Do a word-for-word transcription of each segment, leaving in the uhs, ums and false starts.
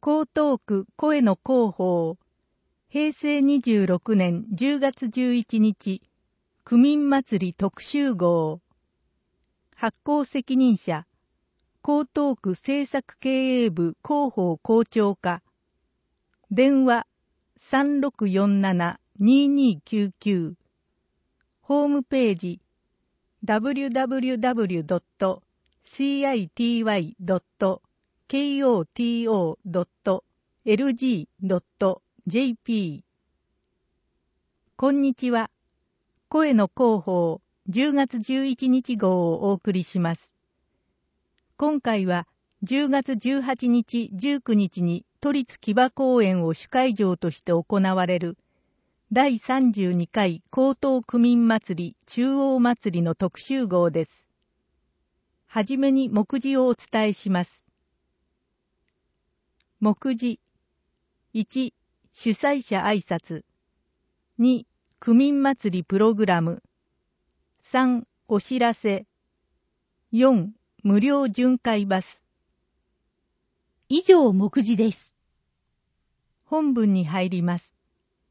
江東区声の広報、へいせいにじゅうろくねんじゅうがつじゅういちにち、区民祭り特集号。発行責任者、江東区政策経営部広報校長課。電話 さんろくよんななにーにーきゅうきゅう。ホームページ ダブリュダブリュダブリュドットシーアイティーワイドットケーオーティーオードットエルジードットジェーピー。こんにちは。声の広報じゅうがつじゅういちにち号をお送りします。今回はじゅうがつじゅうはちにち、じゅうくにちに都立木場公園を主会場として行われるだいさんじゅうにかい江東区民祭り中央祭りの特集号です。はじめに目次をお伝えします。目次いち、主催者挨拶。に、区民祭りプログラム。さん、お知らせ。よん、無料巡回バス。 以上目次です。 本文に入ります。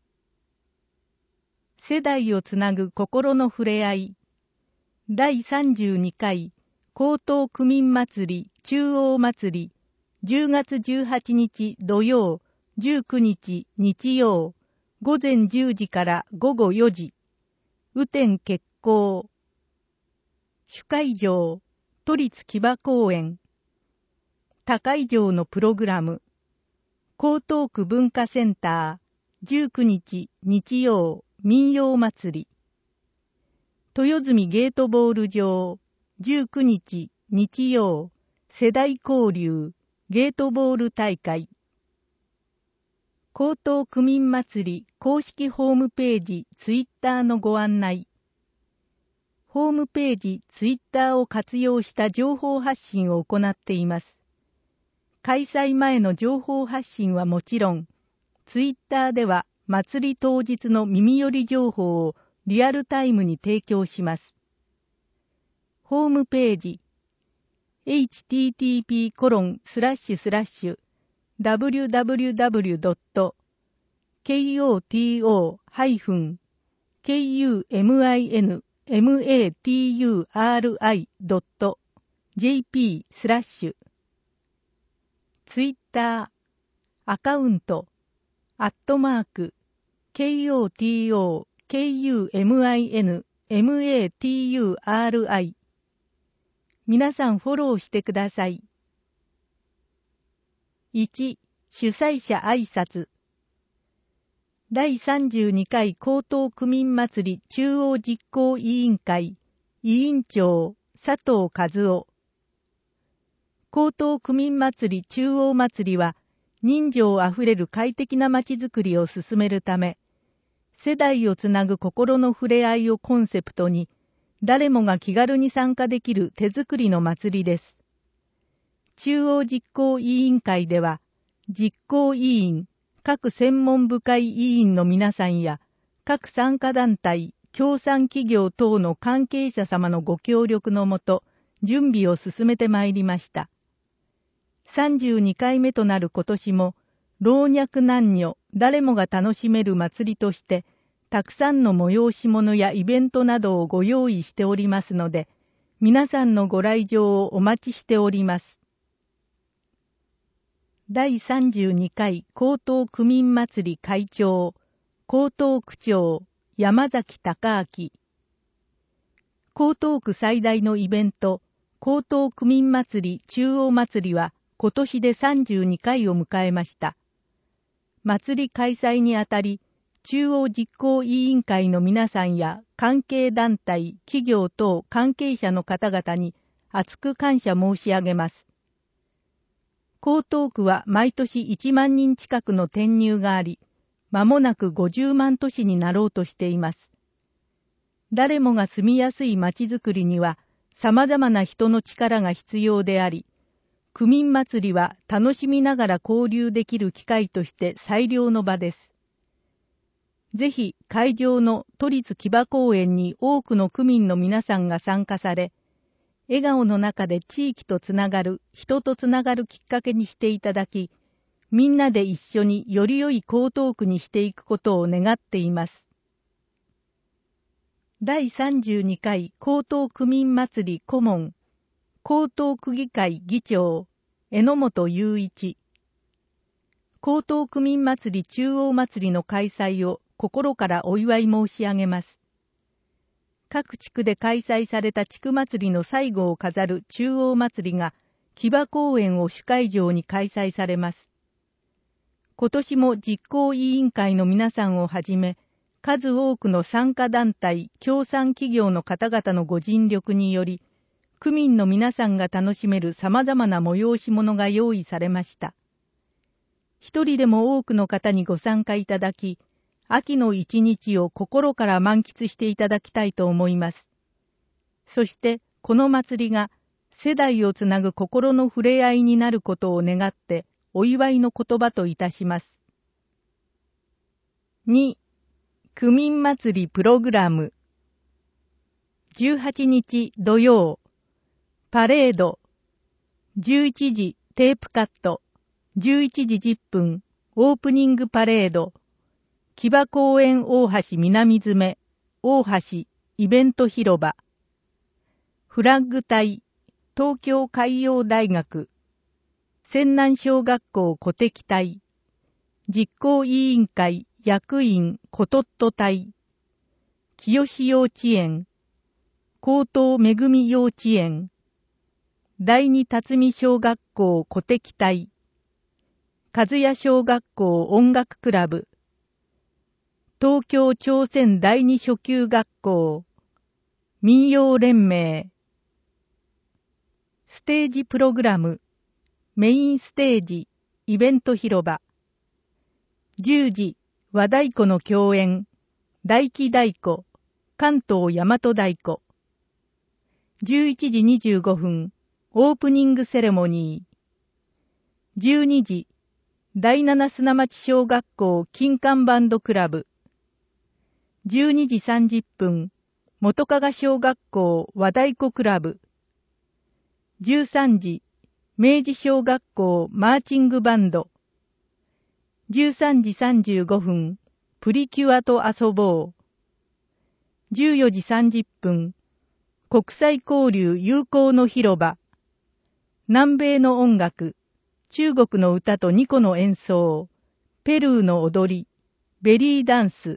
世代をつなぐ心の触れ合い。だいさんじゅうにかい江東区民祭り中央祭りじゅうがつじゅうはちにち土曜、じゅうくにち日曜、ごぜんじゅうじからごごよじ。雨天決行。主会場、都立木場公園。他会場のプログラム。江東区文化センター、じゅうくにち日曜、民謡祭り。豊住ゲートボール場、じゅうくにち日曜、世代交流、ゲートボール大会。江東区民祭り公式ホームページ、ツイッターのご案内。ホームページ、ツイッターを活用した情報発信を行っています。開催前の情報発信はもちろん、ツイッターでは祭り当日の耳寄り情報をリアルタイムに提供します。ホームページ、エイチティーティーピーコロンスラッシュスラッシュダブリュダブリュダブリュドットケーオーティーオーハイフンケーユーエムアイエヌエムエーティーユーアールアイドットジェーピースラッシュツイッターアカウントアットマーク ケーオーティーオーケーユーエムアイエヌエムエーティーユーアールアイ。皆さんフォローしてください。いち、主催者挨拶。だいさんじゅうにかい江東区民祭り中央実行委員会委員長佐藤和夫。江東区民祭り中央祭りは人情あふれる快適なまちづくりを進めるため、世代をつなぐ心の触れ合いをコンセプトに、誰もが気軽に参加できる手作りの祭りです。中央実行委員会では、実行委員、各専門部会委員の皆さんや、各参加団体、協賛企業等の関係者様のご協力のもと、準備を進めてまいりました。さんじゅうにかいめとなる今年も、老若男女、誰もが楽しめる祭りとして、たくさんの催し物やイベントなどをご用意しておりますので、皆さんのご来場をお待ちしております。だいさんじゅうにかい江東区民祭り会長、江東区長、山崎隆明。江東区最大のイベント、江東区民祭り中央祭りは今年でさんじゅうにかいを迎えました。祭り開催にあたり、中央実行委員会の皆さんや関係団体、企業等関係者の方々に厚く感謝申し上げます。江東区は毎年いちまんにん近くの転入があり、間もなくごじゅうまん都市になろうとしています。誰もが住みやすい街づくりには様々な人の力が必要であり、区民祭りは楽しみながら交流できる機会として最良の場です。ぜひ会場の都立木場公園に多くの区民の皆さんが参加され、笑顔の中で地域とつながる、人とつながるきっかけにしていただき、 みんなで一緒により良い江東区にしていくことを願っています。だいさんじゅうにかい江東区民祭り顧問、江東区議会議長、榎本雄一。江東区民祭り中央祭りの開催を心からお祝い申し上げます。各地区で開催された地区祭りの最後を飾る中央祭りが木場公園を主会場に開催されます。今年も実行委員会の皆さんをはじめ、数多くの参加団体、協賛企業の方々のご尽力により、区民の皆さんが楽しめる様々な催し物が用意されました。一人でも多くの方にご参加いただき、秋の一日を心から満喫していただきたいと思います。そして、この祭りが世代をつなぐ心の触れ合いになることを願って、お祝いの言葉といたします。に、区民祭りプログラム。じゅうはちにち土曜、パレード。じゅういちじテープカット。じゅういちじじゅっぷんオープニングパレード。木場公園大橋南詰、大橋イベント広場。フラッグ隊、東京海洋大学。泉南小学校鼓笛隊。実行委員会役員コトット隊。清志幼稚園。高等めぐみ幼稚園。第二辰巳小学校鼓笛隊。和也小学校音楽クラブ。東京朝鮮第二初級学校。民謡連盟。ステージプログラム。メインステージ、イベント広場。じゅうじ、和太鼓の共演、大木太鼓、関東大和太鼓。じゅういちじにじゅうごふん、オープニングセレモニー。じゅうにじ、第七砂町小学校金管バンドクラブ。じゅうにじさんじゅっぷん、元加賀小学校和太鼓クラブ。じゅうさんじ、明治小学校マーチングバンド。じゅうさんじさんじゅうごふん、プリキュアと遊ぼう。じゅうよじさんじゅっぷん、国際交流友好の広場。南米の音楽、中国の歌とニコの演奏、ペルーの踊り、ベリーダンス。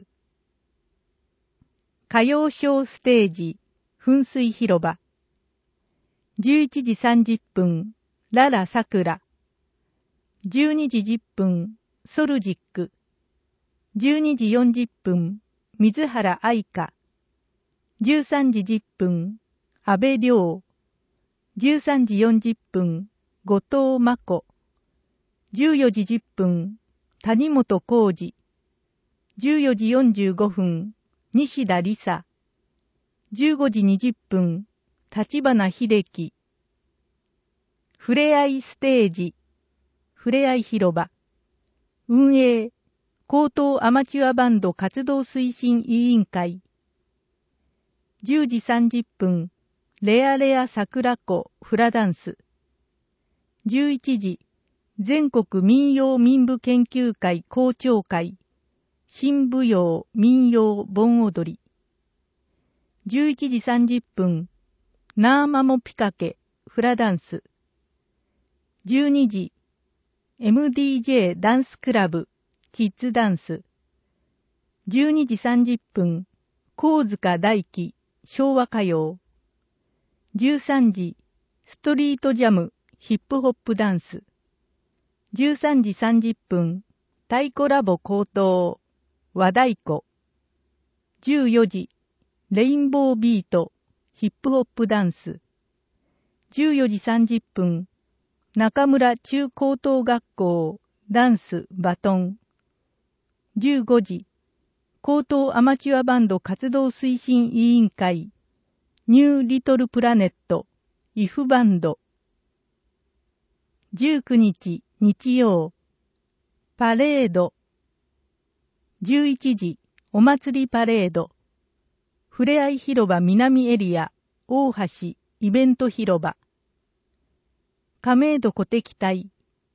歌謡ショーステージ、噴水広場。じゅういちじさんじゅっぷん、ララサクラ。じゅうにじじゅっぷん、ソルジック。じゅうにじよんじゅっぷん、水原愛香。じゅうさんじじゅっぷん、安倍亮。じゅうさんじよんじゅっぷん、後藤真子。じゅうよじじゅっぷん、谷本浩二。じゅうよじよんじゅうごふん、西田理沙。じゅうごじにじゅっぷん、立花秀樹。ふれあいステージ、ふれあい広場。運営、高等アマチュアバンド活動推進委員会。じゅうじさんじゅっぷん、レアレア桜子フラダンス。じゅういちじ、全国民謡民舞研究会校長会。新舞踊民謡盆踊り。じゅういちじさんじゅっぷん、ナーマモピカケフラダンス。じゅうにじ、エムディージェー ダンスクラブキッズダンス。じゅうにじさんじゅっぷん、神塚大輝昭和歌謡。じゅうさんじ、ストリートジャムヒップホップダンス。じゅうさんじさんじゅっぷん、太鼓ラボ高等和太鼓。じゅうよじ、レインボービートヒップホップダンス。じゅうよじさんじゅっぷん、中村中高等学校ダンスバトン。じゅうごじ、高等アマチュアバンド活動推進委員会ニューリトルプラネットイフバンド。じゅうくにち日曜、パレード。じゅういちじ、お祭りパレード。ふれあい広場南エリア大橋イベント広場。亀戸鼓笛隊。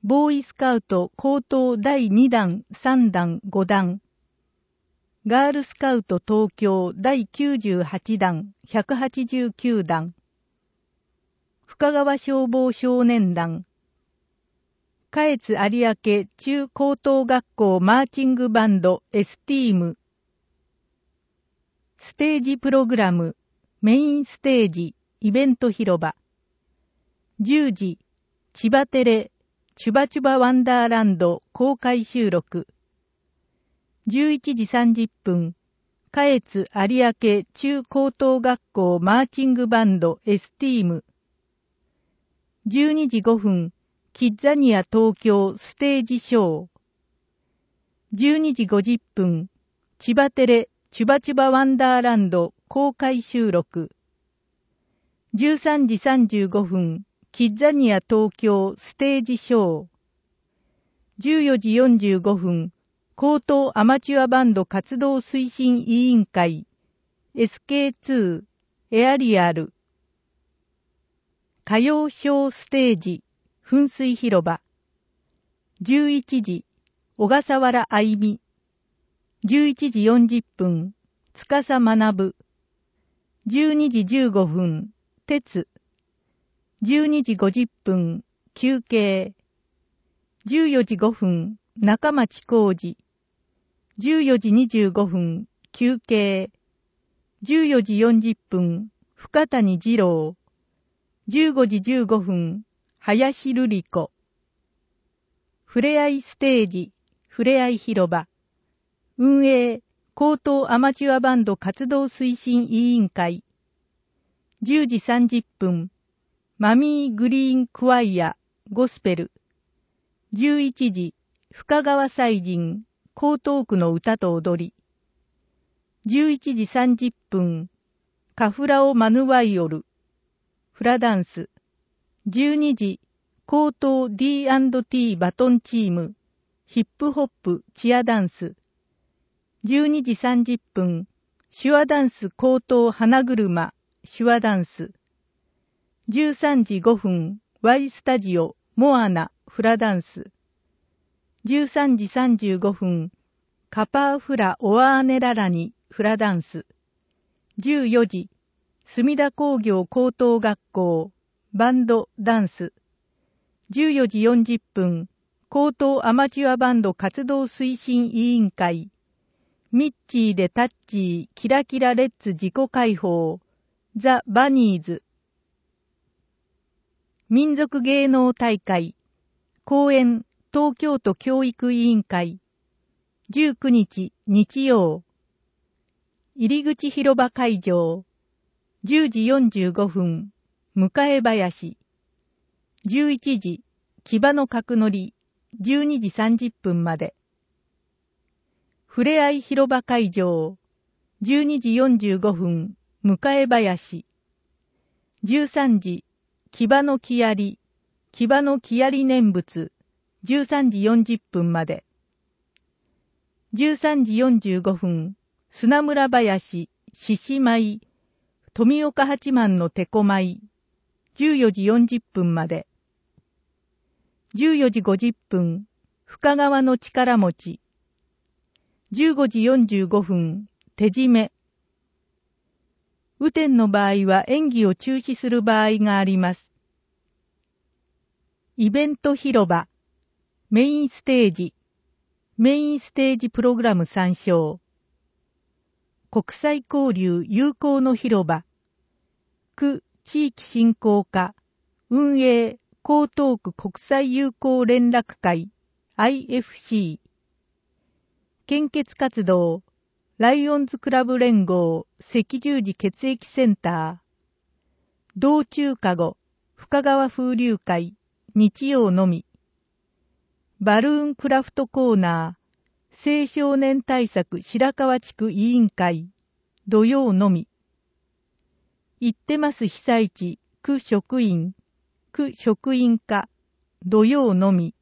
ボーイスカウト高等だいにだん、さんだん、ごだん、ガールスカウト東京だいきゅうじゅうはちだん、ひゃくはちじゅうきゅうだん、深川消防少年団、下越有明中高等学校マーチングバンド エスティーム、ステージプログラム、メインステージ、イベント広場、じゅうじ、千葉テレ、チュバチュバワンダーランド公開収録、じゅういちじさんじゅっぷん、下越有明中高等学校マーチングバンド エスティーム、じゅうにじごふん、キッザニア東京ステージショー、じゅうにじごじゅっぷん、千葉テレチュバチュバワンダーランド公開収録、じゅうさんじさんじゅうごふん、キッザニア東京ステージショー、じゅうよじよんじゅうごふん、高等アマチュアバンド活動推進委員会 エスケーツー エアリアル、歌謡ショーステージ噴水広場、じゅういちじ小笠原愛美、じゅういちじよんじゅっぷん司学、じゅうにじじゅうごふん鉄、じゅうにじごじゅっぷん休憩、じゅうよじごふん中町浩二、じゅうよじにじゅうごふん休憩、じゅうよじよんじゅっぷん深谷二郎、じゅうごじじゅうごふん林瑠璃子、ふれあいステージ、ふれあい広場、運営高等アマチュアバンド活動推進委員会、じゅうじさんじゅっぷんマミーグリーンクワイアゴスペル、じゅういちじ深川祭神江東区の歌と踊り、じゅういちじさんじゅっぷんカフラオマヌワイオルフラダンス、じゅうにじ高等 ディーアンドティー バトンチームヒップホップチアダンス、じゅうにじさんじゅっぷん手話ダンス高等花車手話ダンス、じゅうさんじごふん Y スタジオモアナフラダンス、じゅうさんじさんじゅうごふんカパーフラオアーネララニフラダンス、じゅうよじ墨田工業高等学校バンドダンス、じゅうよじよんじゅっぷん高等アマチュアバンド活動推進委員会ミッチーでタッチーキラキラレッツ自己解放ザ・バニーズ、民族芸能大会公演東京都教育委員会じゅうくにち日曜、入口広場会場じゅうじよんじゅうごふん迎え林、じゅういちじ木場の角乗りじゅうにじさんじゅっぷんまで、ふれあい広場会場じゅうにじよんじゅうごふん迎え林、じゅうさんじ木場の木槍木場の木槍念仏じゅうさんじよんじゅっぷんまで、じゅうさんじよんじゅうごふん砂村林獅子舞富岡八幡の手こ舞じゅうよじよんじゅっぷんまで、じゅうよじごじゅっぷん深川の力持ちじゅうごじよんじゅうごふん手締め、雨天の場合は演技を中止する場合があります。イベント広場メインステージメインステージプログラム参照、国際交流友好の広場区地域振興課運営江東区国際友好連絡会 アイエフシー、 献血活動ライオンズクラブ連合赤十字血液センター、道中かご深川風流会日曜のみ、バルーンクラフトコーナー青少年対策白川地区委員会土曜のみ、行ってます被災地区職員区職員課土曜のみ、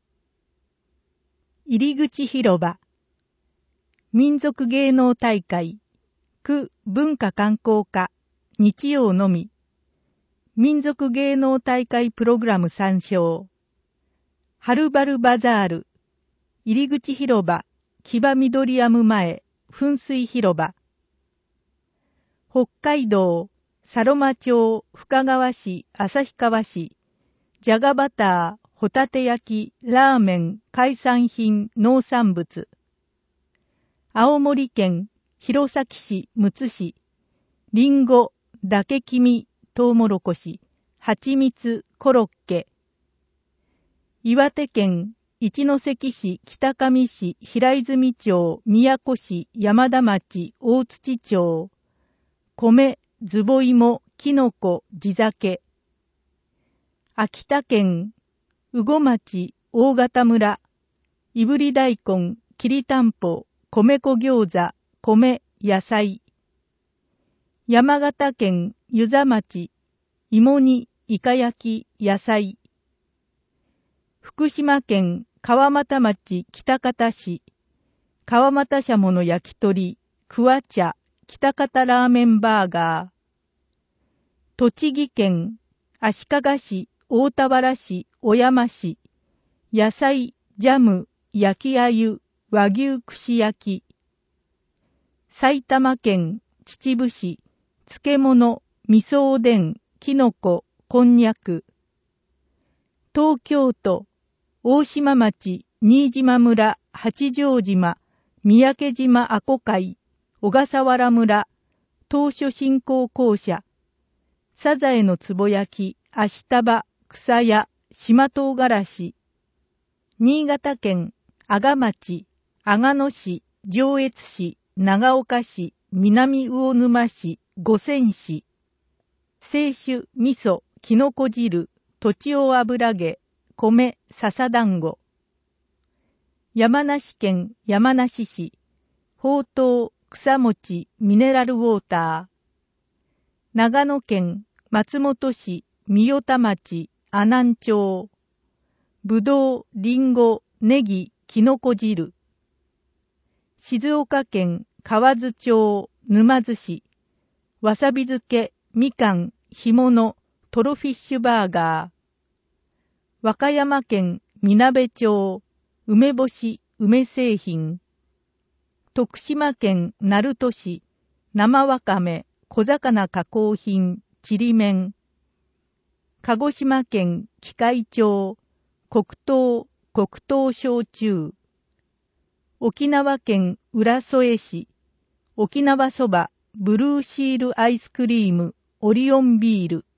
入口広場民族芸能大会区文化観光課日曜のみ、民族芸能大会プログラム参照、 はるばるバザール、入口広場、木場ミドリアム前、噴水広場。北海道、佐呂間町、深川市、旭川市、じゃがバター、ホタテ焼き、ラーメン、海産品、農産物。青森県、弘前市、むつ市、リンゴ、だけきみ、トウモロコシ、はちみつ、コロッケ。岩手県、一関市、北上市、平泉町、宮古市、山田町、大槌町。米、ズボイモ、キノコ、地酒。秋田県、羽後町、大潟村、いぶり大根、きりたんぽ、米粉餃子、米、野菜。山形県、遊佐町、芋煮、イカ焼き、野菜。福島県、川俣町、北方市、川俣しゃもの焼き鳥、くわ茶、北方ラーメンバーガー。栃木県、足利市、大田原市、小山市、野菜、ジャム、焼き鮎、和牛串焼き。埼玉県、秩父市、漬物、味噌おでん、きのこ、こんにゃく。東京都、大島町、新島村、八丈島、三宅島阿古海、小笠原村、当初振興公社、サザエのつぼ焼き、足束、草屋、島唐辛子。新潟県、阿賀町、阿賀野市、上越市、長岡市、南魚沼市、五泉市。清酒、味噌、きのこ汁、とちお油揚げ、米、笹団子。山梨県山梨市、ほうとう、草餅、ミネラルウォーター。長野県松本市、三代田町、阿南町。ぶどう、りんご、ネギ、きのこ汁。静岡県河津町、沼津市、わさび漬け、みかん、干物、トロフィッシュバーガー。和歌山県みなべ町、梅干し、梅製品。徳島県鳴門市、生わかめ、小魚加工品、ちりめん。鹿児島県喜界町、黒糖、黒糖焼酎。沖縄県浦添市、沖縄そば、ブルーシールアイスクリーム、オリオンビール。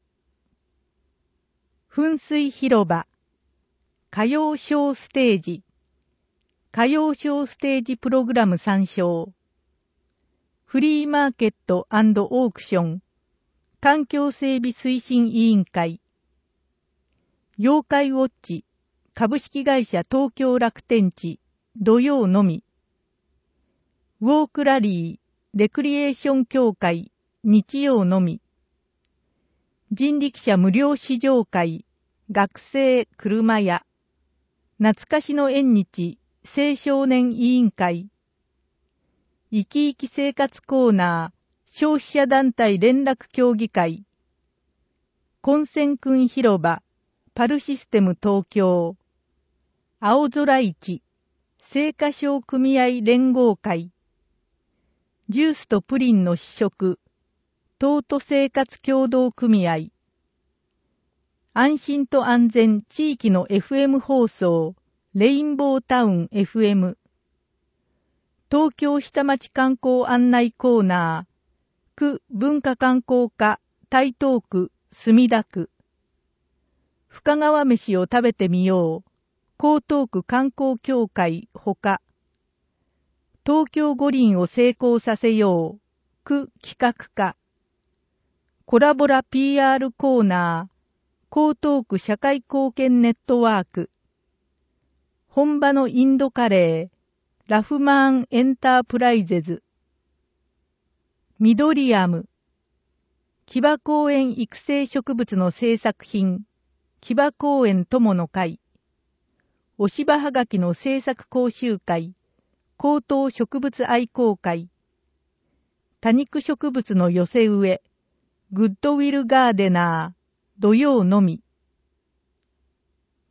噴水広場、歌謡ショーステージ、歌謡ショーステージプログラム参照。フリーマーケット&オークション、環境整備推進委員会。妖怪ウォッチ、株式会社東京楽天地、土曜のみ。ウォークラリー、レクリエーション協会、日曜のみ。人力車無料試乗会、学生車屋。懐かしの縁日、青少年委員会。生き生き生活コーナー、消費者団体連絡協議会。混戦君広場、パルシステム東京。青空市、青果商組合連合会。ジュースとプリンの試食、東都生活協同組合。安心と安全地域の エフエム 放送、レインボータウン エフエム。東京下町観光案内コーナー、区文化観光課、台東区、墨田区。深川飯を食べてみよう、江東区観光協会ほか。東京五輪を成功させよう、区企画課。コラボラ ピーアール コーナー、江東区社会貢献ネットワーク。本場のインドカレー、ラフマーンエンタープライゼズ。ミドリアム。木場公園育成植物の制作品、木場公園友の会。お芝はがきの制作講習会、高等植物愛好会。多肉植物の寄せ植え、グッドウィルガーデナー、土曜のみ。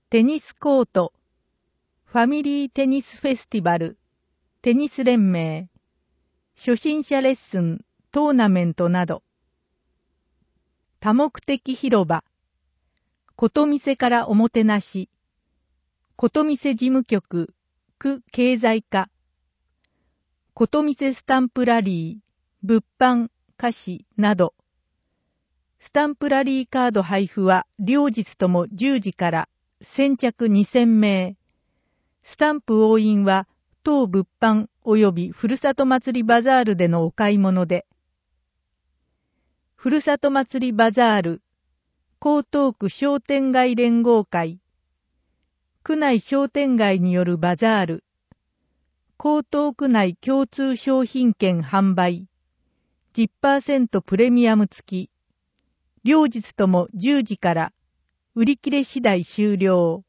テニスコート、ファミリーテニスフェスティバル、テニス連盟、初心者レッスン、トーナメントなど。多目的広場、ことみせからおもてなし、ことみせ事務局、区経済課、ことみせスタンプラリー、物販、菓子など。スタンプラリーカード配布は両日ともじゅうじから先着にせんめい。スタンプ押印は当物販及びふるさと祭りバザールでのお買い物で。ふるさと祭りバザール、江東区商店街連合会、区内商店街によるバザール、江東区内共通商品券販売、じゅっパーセント プレミアム付き、両日ともじゅうじから売り切れ次第終了。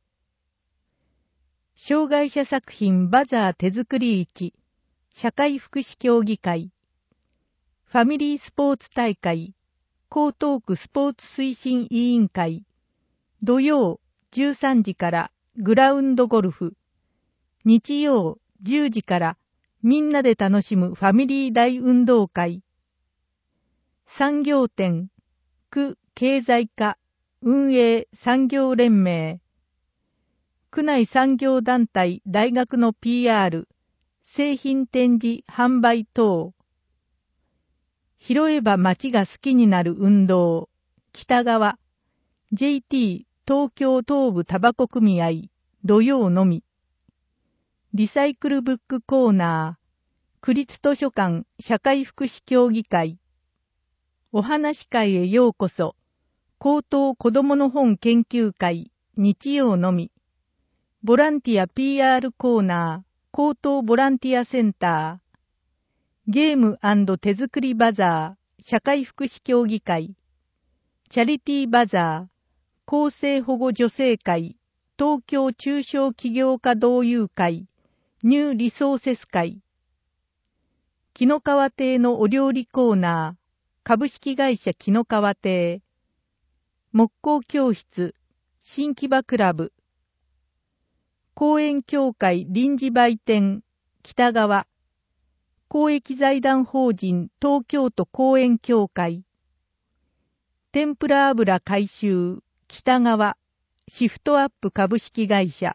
障害者作品バザー手作り市、社会福祉協議会、ファミリースポーツ大会、江東区スポーツ推進委員会、土曜じゅうさんじからグラウンドゴルフ、日曜じゅうじからみんなで楽しむファミリー大運動会、産業展、区経済課運営産業連盟、区内産業団体大学の ピーアール、製品展示販売等。拾えば街が好きになる運動、北側、ジェイティー 東京東部タバコ組合、土曜のみ。リサイクルブックコーナー、区立図書館社会福祉協議会。お話会へようこそ、高等子どもの本研究会、日曜のみ。ボランティア ピーアール コーナー、高等ボランティアセンター。ゲーム&手作りバザー、社会福祉協議会。チャリティーバザー、厚生保護助成会、東京中小企業家同友会、ニューリソーセス会。紀の川亭のお料理コーナー、株式会社紀の川亭。木工教室、新木場クラブ。公園協会臨時売店、北側。公益財団法人東京都公園協会。天ぷら油回収、北側。シフトアップ株式会社。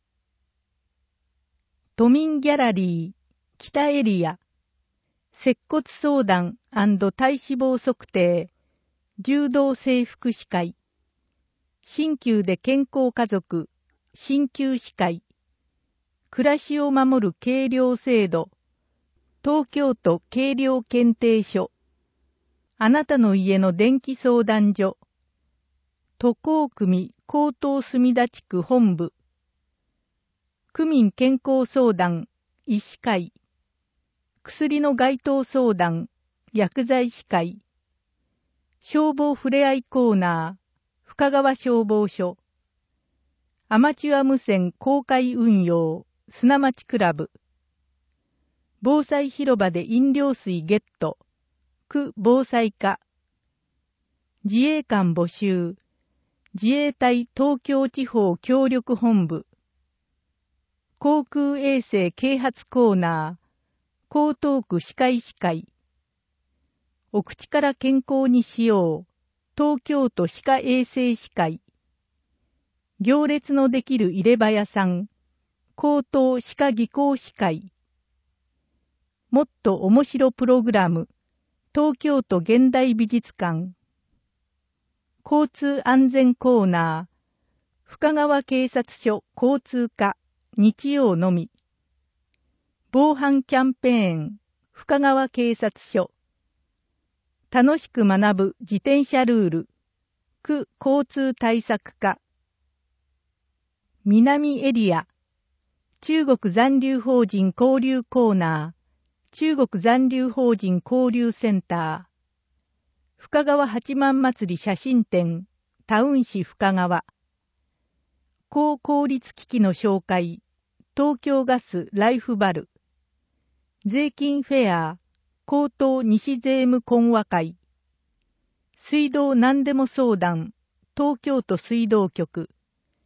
都民ギャラリー、北エリア。接骨相談&体脂肪測定。柔道整復師会。鍼灸で健康家族、鍼灸師会。暮らしを守る計量制度。東京都計量検定所。あなたの家の電気相談所。都江組江東墨田地区本部。区民健康相談、医師会。薬の該当相談、薬剤師会。消防ふれあいコーナー、深川消防署。アマチュア無線公開運用、砂町クラブ。防災広場で飲料水ゲット、区防災課。自衛官募集、自衛隊東京地方協力本部。航空衛生啓発コーナー、江東区歯科医師会。お口から健康にしよう、東京都歯科衛生士会。行列のできる入れ歯屋さん、江東歯科技工士会。もっと面白プログラム、東京都現代美術館。交通安全コーナー、深川警察署交通課、日曜のみ。防犯キャンペーン、深川警察署。楽しく学ぶ自転車ルール、区交通対策課。南エリア、中国残留法人交流コーナー、中国残留法人交流センター。深川八幡祭り写真展、タウン市深川。高効率機器の紹介、東京ガスライフバル。税金フェア、江東西税務懇話会。水道何でも相談、東京都水道局。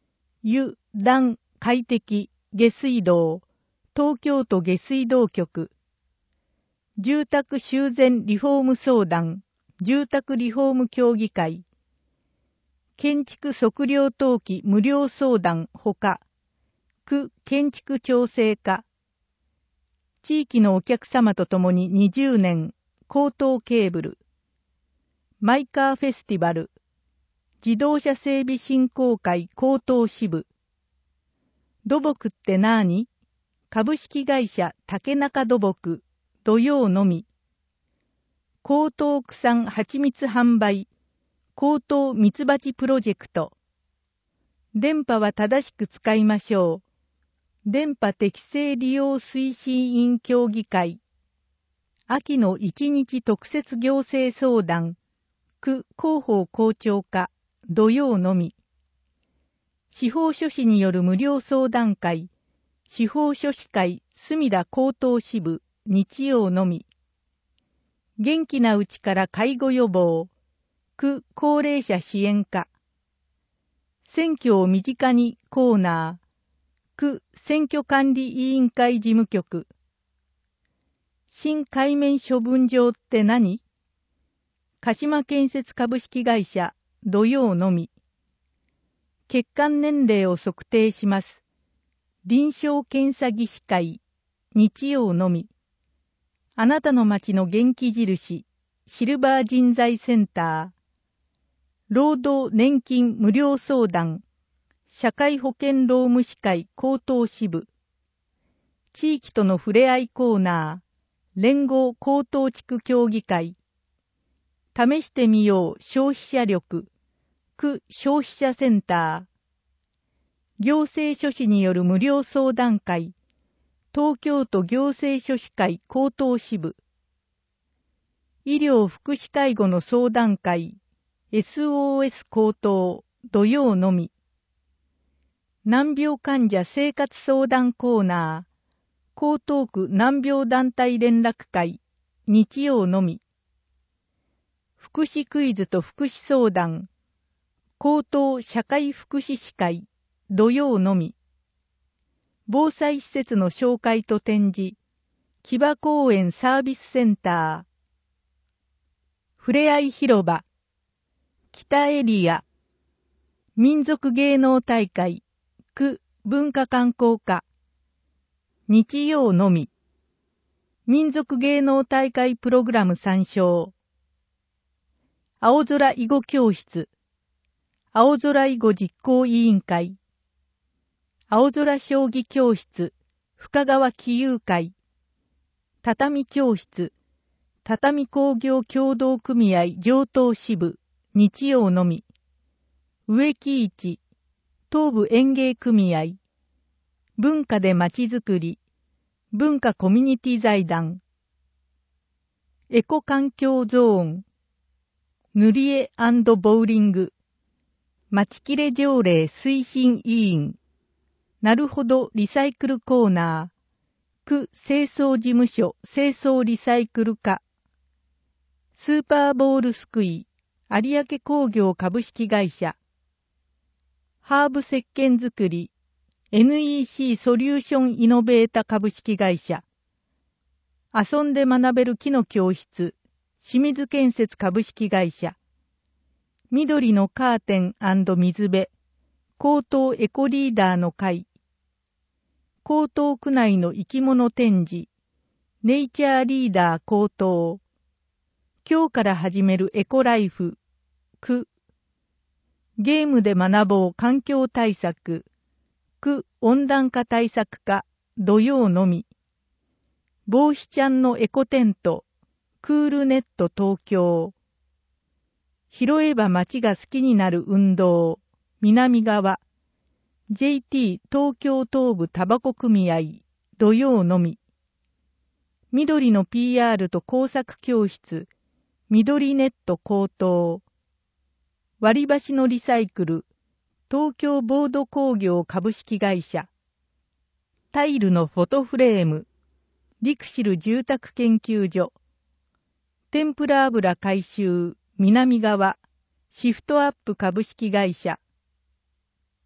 油断快適下水道東京都下水道局住宅修繕リフォーム相談住宅リフォーム協議会建築測量登記無料相談ほか区建築調整課地域のお客様と共ににじゅうねん高等ケーブルマイカーフェスティバル自動車整備振興会高等支部土木ってなーに株式会社竹中土木土曜のみ高等区産蜂蜜販売高等蜜蜂プロジェクト電波は正しく使いましょう電波適正利用推進委員協議会秋の一日特設行政相談区広報校長課土曜のみ司法書士による無料相談会司法書士会墨田高等支部日曜のみ元気なうちから介護予防区高齢者支援課選挙を身近にコーナー区選挙管理委員会事務局新海面処分場って何鹿島建設株式会社土曜のみ血管年齢を測定します臨床検査技師会日曜のみあなたの町の元気印シルバー人材センター労働年金無料相談社会保険労務士会高等支部地域との触れ合いコーナー連合高等地区協議会試してみよう消費者力区消費者センター行政書士による無料相談会東京都行政書士会高等支部医療福祉介護の相談会 エスオーエス 高等土曜のみ難病患者生活相談コーナー江東区難病団体連絡会日曜のみ福祉クイズと福祉相談高等社会福祉士会土曜のみ防災施設の紹介と展示木場公園サービスセンターふれあい広場北エリア民族芸能大会区文化観光課日曜のみ民族芸能大会プログラム参照青空囲碁教室青空囲碁実行委員会青空将棋教室深川棋友会畳教室畳工業協同組合上東支部日曜のみ植木市東部園芸組合文化でまちづくり文化コミュニティ財団エコ環境ゾーン塗り絵&ボウリング町切れ条例推進委員なるほどリサイクルコーナー区清掃事務所清掃リサイクル課スーパーボールすくい有明工業株式会社ハーブ石鹸作り エヌイーシー ソリューションイノベータ株式会社遊んで学べる木の教室清水建設株式会社緑のカーテン&水辺江東エコリーダーの会江東区内の生き物展示ネイチャーリーダー江東今日から始めるエコライフ区ゲームで学ぼう環境対策区温暖化対策課土曜のみ帽子ちゃんのエコテントクールネット東京拾えば街が好きになる運動南側 ジェイティー 東京東部タバコ組合土曜のみ緑の ピーアール と工作教室緑ネット高等割り箸のリサイクル東京ボード工業株式会社タイルのフォトフレームリクシル住宅研究所天ぷら油回収南側シフトアップ株式会社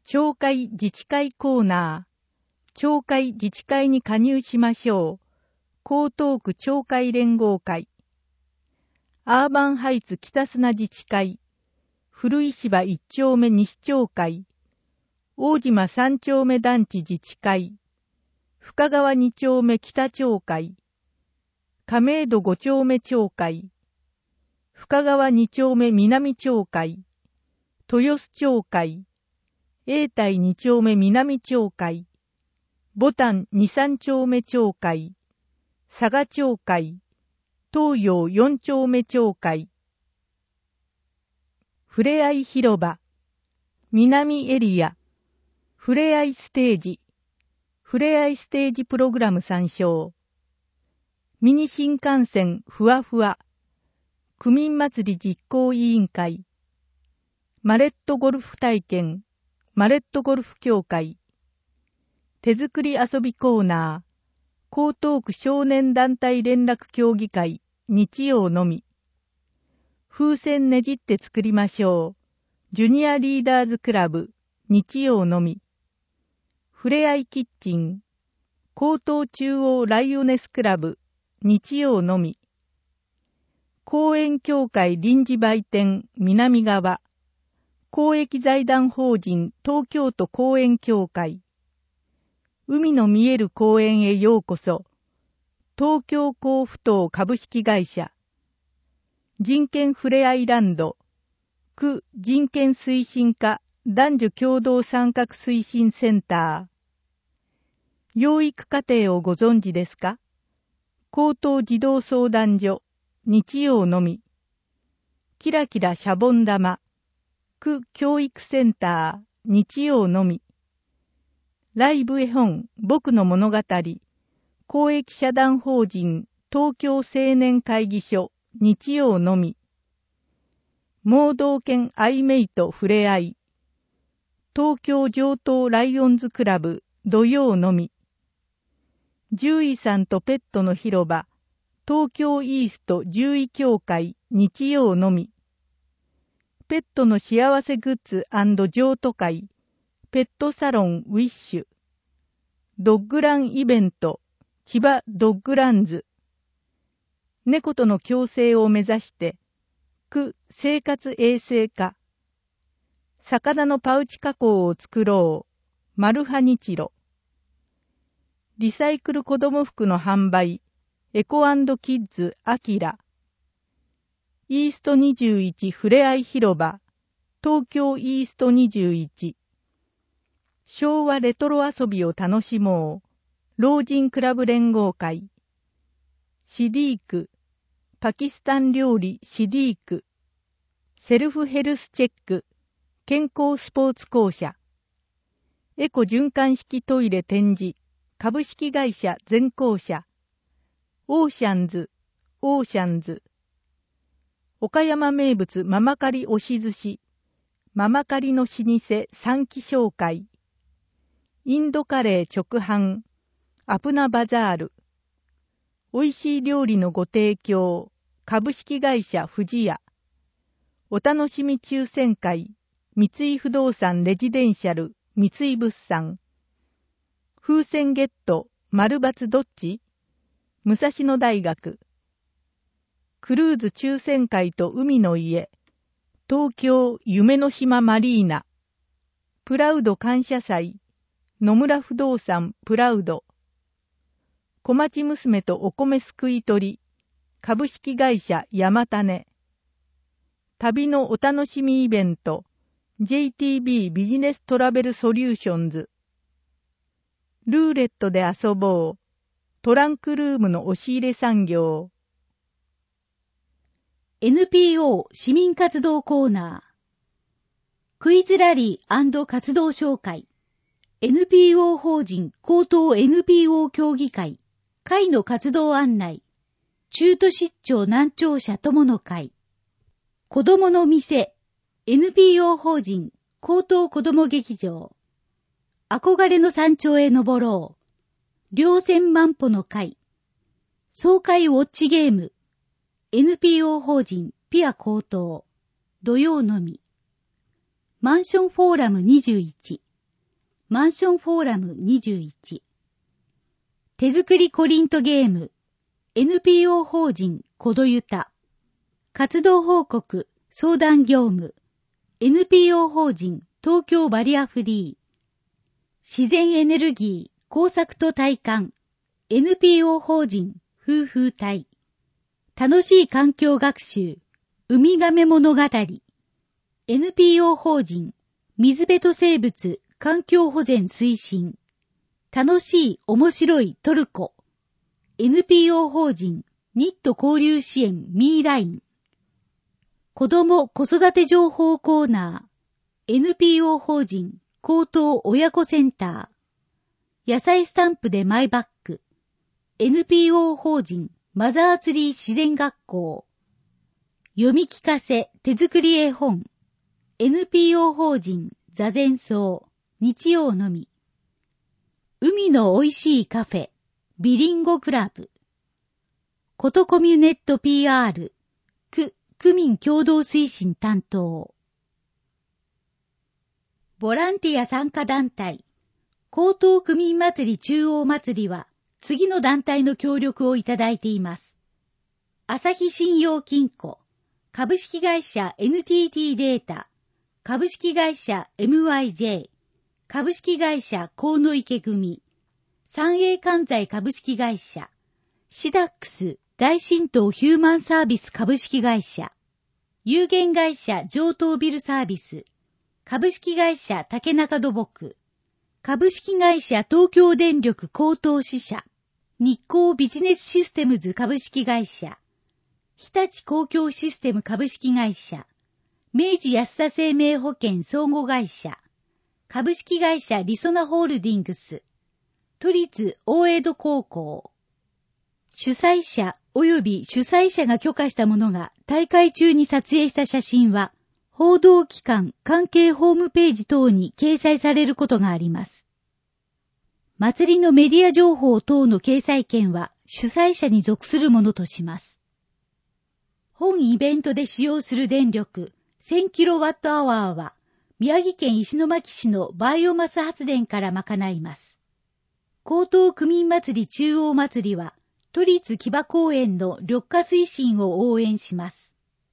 町会自治会コーナー。町会自治会に加入しましょう。江東区町会連合会。アーバンハイツ北砂自治会。古石芝一丁目西町会。大島三丁目団地自治会。深川二丁目北町会。亀戸五丁目町会。深川二丁目南町会。豊洲町会。永代二丁目南町会。牡丹二三丁目町会。佐賀町会。東洋四丁目町会。ふれあい広場。南エリア。ふれあいステージ。ふれあいステージプログラム参照。ミニ新幹線ふわふわ。区民祭り実行委員会。マレットゴルフ体験。マレットゴルフ協会。手作り遊びコーナー。江東区少年団体連絡協議会。日曜のみ。風船ねじって作りましょう。ジュニアリーダーズクラブ。日曜のみ。ふれあいキッチン。江東中央ライオネスクラブ。日曜のみ。公園協会臨時売店南側。公益財団法人東京都公園協会。海の見える公園へようこそ。東京港埠頭株式会社。人権ふれあいランド。区人権推進課男女共同参画推進センター。養育課程をご存知ですか？高等児童相談所。日曜のみ。キラキラシャボン玉。区教育センター。日曜のみ。ライブ絵本僕の物語。公益社団法人東京青年会議所。日曜のみ。盲導犬アイメイトふれあい。東京上東ライオンズクラブ。土曜のみ。獣医さんとペットの広場。東京イースト獣医協会。日曜のみ。ペットの幸せグッズ&譲渡会。ペットサロンウィッシュ。ドッグランイベント。千葉ドッグランズ。猫との共生を目指して。区生活衛生課。魚のパウチ加工を作ろう。マルハニチロ。リサイクル子供服の販売。エコ&キッズアキラ。イーストにじゅういちふれあい広場。東京イーストにじゅういち。昭和レトロ遊びを楽しもう。老人クラブ連合会。シディーク。パキスタン料理シディーク。セルフヘルスチェック。健康スポーツ公社。エコ循環式トイレ展示。株式会社全公社。オーシャンズ。オーシャンズ。岡山名物ママカリ押し寿司。ママカリの老舗三期商会。インドカレー直販。アプナバザール。おいしい料理のご提供。株式会社富士屋。お楽しみ抽選会。三井不動産レジデンシャル。三井物産。風船ゲット。丸×どっち？武蔵野大学。クルーズ抽選会と海の家。東京夢の島マリーナ。プラウド感謝祭。野村不動産プラウド。小町娘とお米すくい取り。株式会社山種。旅のお楽しみイベント。ジェイティービー ビジネストラベルソリューションズ。ルーレットで遊ぼう。トランクルームの押し入れ産業。 エヌピーオー 市民活動コーナー。クイズラリー&活動紹介。エヌピーオー 法人高等 エヌピーオー 協議会。会の活動案内。中途出張南庁舎友の会。子供の店。エヌピーオー 法人高等子供劇場。憧れの山頂へ登ろう。稜線万歩の会。爽快ウォッチゲーム。エヌピーオー 法人ピア高等。土曜のみ。マンションフォーラムにじゅういち。 マンションフォーラムにじゅういち。手作りコリントゲーム、エヌピーオー 法人コドユタ。活動報告、相談業務、エヌピーオー 法人東京バリアフリー。自然エネルギー、工作と体感、エヌピーオー 法人夫婦隊。楽しい環境学習、ウミガメ物語。エヌピーオー 法人水辺と生物環境保全推進。楽しい面白いトルコ。エヌピーオー 法人ニット交流支援ミーライン。子ども子育て情報コーナー。エヌピーオー 法人高等親子センター。野菜スタンプでマイバッグ。エヌピーオー 法人マザーツリー自然学校。読み聞かせ手作り絵本。エヌピーオー 法人座禅荘。日曜のみ。海のおいしいカフェ。ビリンゴクラブ。ことコミュネット ピーアール。区、区民共同推進担当。ボランティア参加団体。江東区民祭り中央祭りは、次の団体の協力をいただいています。朝日信用金庫。株式会社 エヌティーティー データ。株式会社 エムワイジェー。株式会社河野池組。三栄関西株式会社。シダックス大神道ヒューマンサービス株式会社。有限会社上東ビルサービス。株式会社竹中土木。株式会社東京電力江東支社。日光ビジネスシステムズ株式会社。日立公共システム株式会社。明治安田生命保険相互会社。株式会社リソナホールディングス。都立大江戸高校。主催者及び主催者が許可した者が大会中に撮影した写真は、報道機関関係ホームページ等に掲載されることがあります。祭りのメディア情報等の掲載権は主催者に属するものとします。本イベントで使用する電力 せんキロワットアワーは、宮城県石巻市のバイオマス発電から賄います。江東区民祭り中央祭りは、都立木場公園の緑化推進を応援します。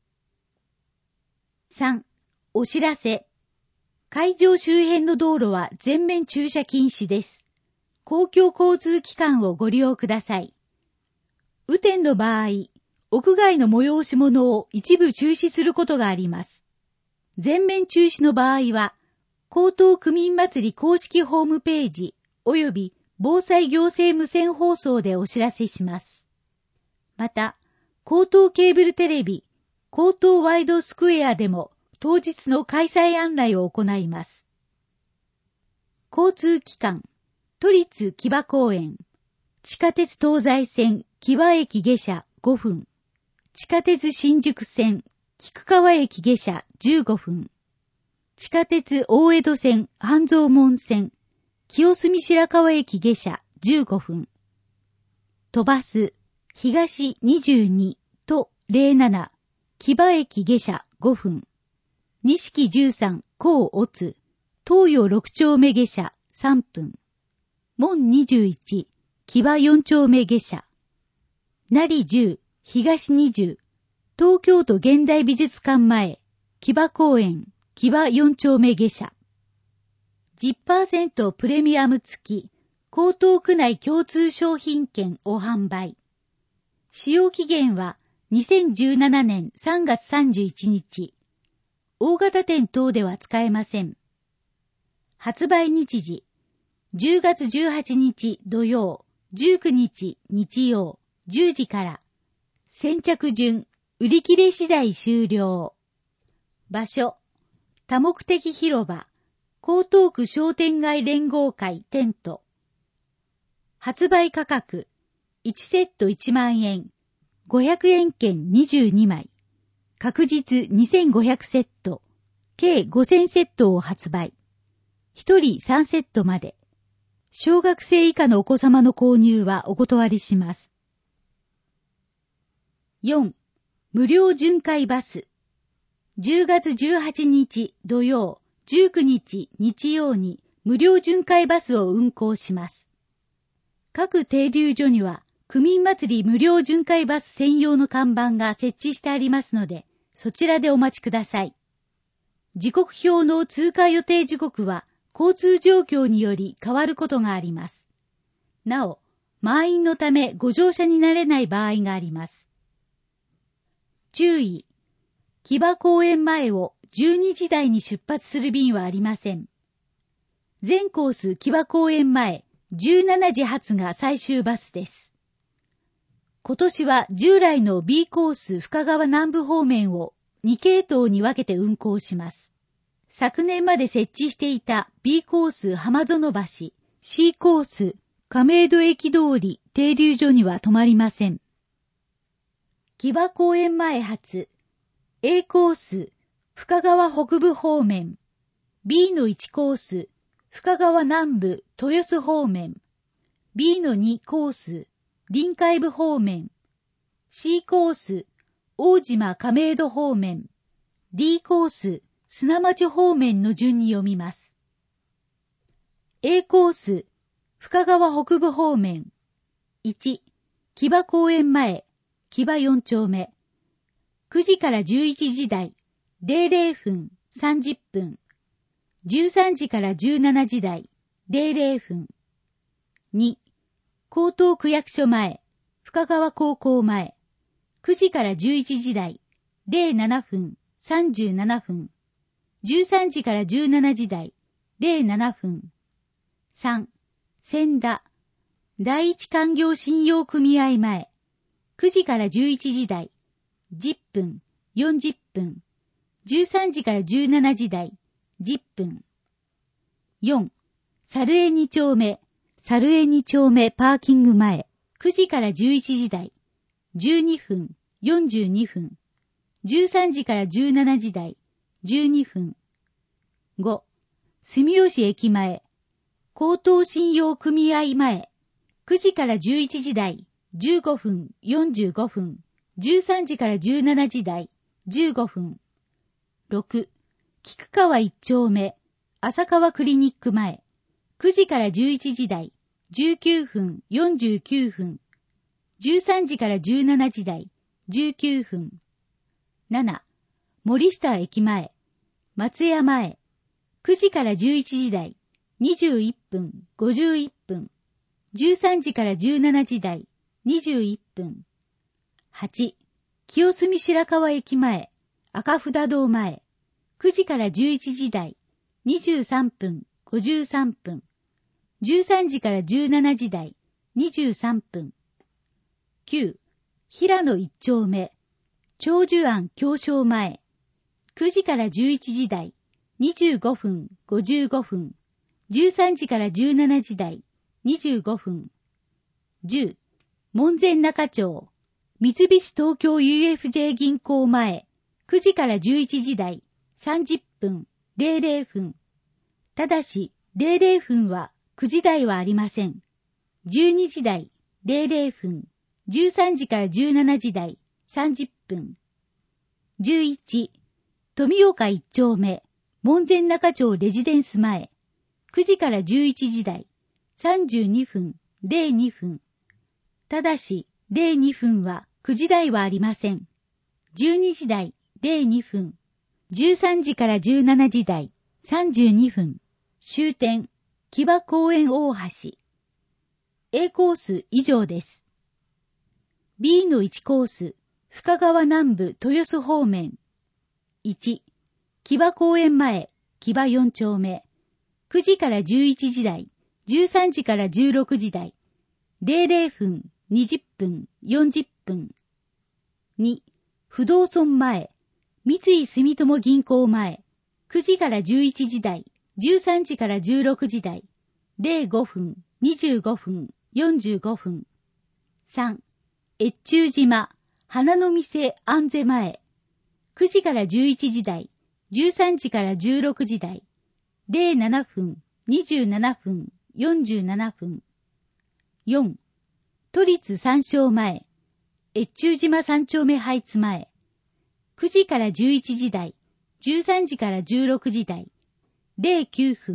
さん. お知らせ。会場周辺の道路は全面駐車禁止です。公共交通機関をご利用ください。雨天の場合、屋外の催し物を一部中止することがあります。全面中止の場合は、江東区民祭り公式ホームページ及び防災行政無線放送でお知らせします。また、江東ケーブルテレビ、江東ワイドスクエアでも当日の開催案内を行います。交通機関、都立木場公園、地下鉄東西線木場駅下車ごふん、地下鉄新宿線菊川駅下車じゅうごふん。地下鉄大江戸線半蔵門線清澄白河駅下車じゅうごふん。飛ばす東にじゅうにとゼロなな木場駅下車ごふん。錦じゅうさん高オツ東洋ろく丁目下車さんぷん。門にじゅういち木場よん丁目下車。成じゅう東にじゅう東京都現代美術館前、木場公園、木場よん丁目下車。じゅっパーセント プレミアム付き、江東区内共通商品券を販売。使用期限はにせんじゅうななねんさんがつさんじゅういちにち。大型店等では使えません。発売日時、じゅうがつじゅうはちにち土曜、じゅうくにち日曜、じゅうじから。先着順、売り切れ次第終了。場所、多目的広場、江東区商店街連合会テント。発売価格、いちセットいちまんえん、ごひゃくえん券にじゅうにまい、確実にせんごひゃくセット、計ごせんセットを発売。ひとりさんセットまで。小学生以下のお子様の購入はお断りします。よん. 無料巡回バス。じゅうがつじゅうはちにち土曜、じゅうくにち日曜に無料巡回バスを運行します。各停留所には、区民祭り無料巡回バス専用の看板が設置してありますので、そちらでお待ちください。時刻表の通過予定時刻は、交通状況により変わることがあります。なお、満員のためご乗車になれない場合があります。注意。木場公園前をじゅうにじ台に出発する便はありません。全コース木場公園前じゅうしちじ発が最終バスです。今年は従来の B コース深川南部方面をに系統に分けて運行します。昨年まで設置していた B コース浜園橋、C コース亀戸駅通り停留所には止まりません。木場公園前発 A コース深川北部方面、B のいちコース深川南部豊洲方面、B のにコース臨海部方面、C コース大島亀戸方面、D コース砂町方面の順に読みます。A コース深川北部方面、いち木場公園前木場よん丁目、くじからじゅういちじ台、れいれいふん、さんじゅっぷん、じゅうさんじからじゅうしちじ台、れいれいふん。に江東区役所前、深川高校前、くじからじゅういちじ台、れいななふん、さんじゅうななふん、じゅうさんじからじゅうしちじ台、れいななふん。さん千田、第一勧業信用組合前、くじからじゅういちじ台、じゅっぷん、よんじゅっぷん、じゅうさんじからじゅうしちじ台、じゅっぷん。よん猿江に丁目、猿江に丁目パーキング前、くじからじゅういちじ台、じゅうにふん、よんじゅうにふん、じゅうさんじからじゅうしちじ台、じゅうにふん。ご住吉駅前、江東信用組合前、くじからじゅういちじ台、じゅうごふん、よんじゅうごふん、じゅうさんじからじゅうしちじ台、じゅうごふん。ろく菊川いち丁目、浅川クリニック前、くじからじゅういちじ台、じゅうきゅうふん、よんじゅうきゅうふん、じゅうさんじからじゅうしちじ台、じゅうきゅうふん。なな森下駅前、松屋前、くじからじゅういちじ台、にじゅういっぷん、ごじゅういっぷん、じゅうさんじからじゅうしちじ台、にじゅういっぷん。はち清澄白河駅前、赤札堂前、くじからじゅういちじ台、にじゅうさんぷん、ごじゅうさんぷん、じゅうさんじからじゅうしちじ台、にじゅうさんぷん。きゅう平野一丁目、長寿庵京商前、くじからじゅういちじ台、にじゅうごふん、ごじゅうごふん、じゅうさんじからじゅうしちじ台、にじゅうごふん。じゅう門前仲町、三菱東京 ユーエフジェー 銀行前、くじからじゅういちじ台、さんじゅっぷん、れいれいふん。ただし、れいれいふんはくじ台はありません。じゅうにじ台、れいれいふん、じゅうさんじからじゅうしちじ台、さんじゅっぷん。じゅういち富岡一丁目、門前仲町レジデンス前、くじからじゅういちじ台、さんじゅうにふん、れいにふん。ただし、れいにふんはくじ台はありません。じゅうにじ台、れいにふん、じゅうさんじからじゅうしちじ台、さんじゅうにふん。終点、木場公園大橋。A コース以上です。B のいちコース、深川南部豊洲方面。いち木場公園前、木場よん丁目、くじからじゅういちじ台、じゅうさんじからじゅうろくじ台、れいれいふん、にじゅっぷん、よんじゅっぷん。に不動村前、三井住友銀行前、くじからじゅういちじ台、じゅうさんじからじゅうろくじ台、れいごふん、にじゅうごふん、よんじゅうごふん。さん越中島、花の店安瀬前、くじからじゅういちじ台、じゅうさんじからじゅうろくじ台、れいななふん、にじゅうななふん、よんじゅうななふん。よん都立三昌前、越中島三丁目ハイツ前、くじからじゅういちじ台、じゅうさんじからじゅうろくじ台、れいきゅうふん、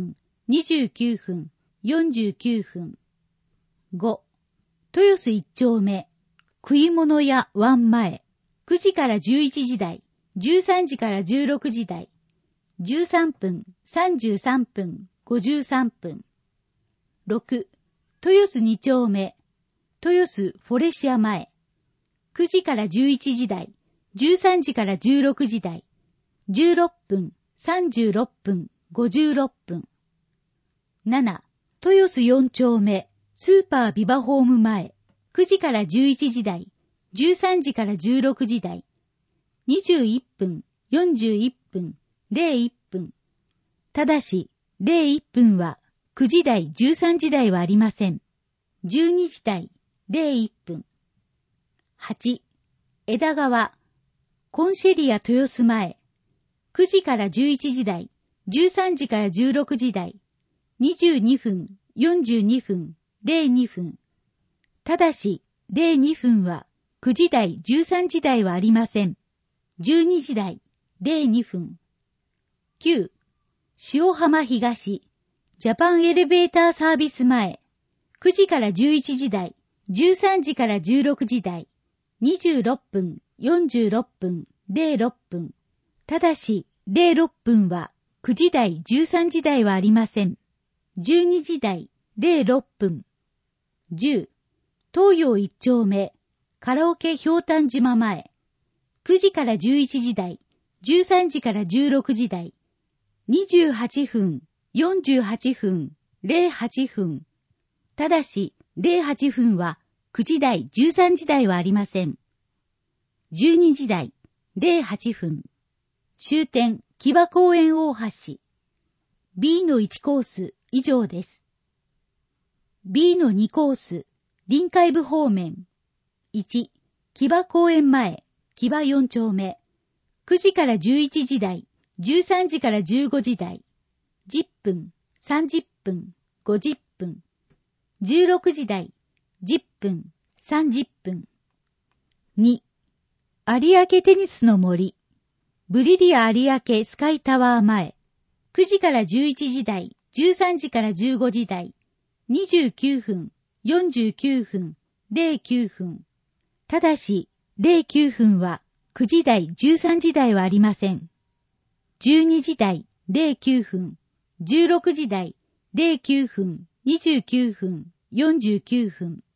にじゅうきゅうふん、よんじゅうきゅうふん。ご、豊洲一丁目、食い物屋湾前、くじからじゅういちじ台、じゅうさんじからじゅうろくじ台、じゅうさんぷん、さんじゅうさんぷん、ごじゅうさんぷん。ろく、豊洲二丁目、豊洲フォレシア前、くじからじゅういちじ台、じゅうさんじからじゅうろくじ台、じゅうろっぷん、さんじゅうろっぷん、ごじゅうろっぷん。なな、豊洲四丁目、スーパービバホーム前、くじからじゅういちじ台、じゅうさんじからじゅうろくじ台、にじゅういっぷん、よんじゅういっぷん、ゼロいっぷん。ただし、ゼロいっぷんはくじ台、じゅうさんじ台はありません。じゅうにじ台、ゼロいっぷん。はち、枝川、コンシェリア豊洲前、くじからじゅういちじ台、じゅうさんじからじゅうろくじ台、にじゅうにふん、よんじゅうにふん、ゼロにふん。ただし、ゼロにふんはくじ台、じゅうさんじ台はありません。じゅうにじ台、ゼロにふん。きゅう、塩浜東、ジャパンエレベーターサービス前、くじからじゅういちじ台、じゅうさんじからじゅうろくじ台、にじゅうろっぷん、よんじゅうろっぷん、ゼロろっぷん。ただし、ゼロろっぷんはくじ台、じゅうさんじ台はありません。じゅうにじ台、ゼロろっぷん。じゅう、東洋一丁目、カラオケひょうたん島前、くじからじゅういちじ台、じゅうさんじからじゅうろくじ台、にじゅうはっぷん、よんじゅうはっぷん、ゼロはっぷん。ただし、ゼロはっぷんはくじ台、じゅうさんじ台はありません。じゅうにじ台、ゼロはっぷん。終点、木場公園大橋。ビーのいちコース以上です。ビーのにコース、臨海部方面。いち、木場公園前、木場よん丁目。くじからじゅういちじ台、じゅうさんじからじゅうごじ台。じゅっぷん、さんじゅっぷん、ごじゅっぷん。じゅうろくじ台、じゅっぷん、さんじゅっぷん。に、有明テニスの森。ブリリア有明スカイタワー前。くじからじゅういちじ台、じゅうさんじからじゅうごじ台。にじゅうきゅうふん、よんじゅうきゅうふん、ゼロきゅうふん。ただし、ゼロきゅうふんはくじ台、じゅうさんじ台はありません。じゅうにじ台、ゼロきゅうふん、じゅうろくじ台、ゼロきゅうふん、にじゅうきゅうふん、よんじゅうきゅうふん。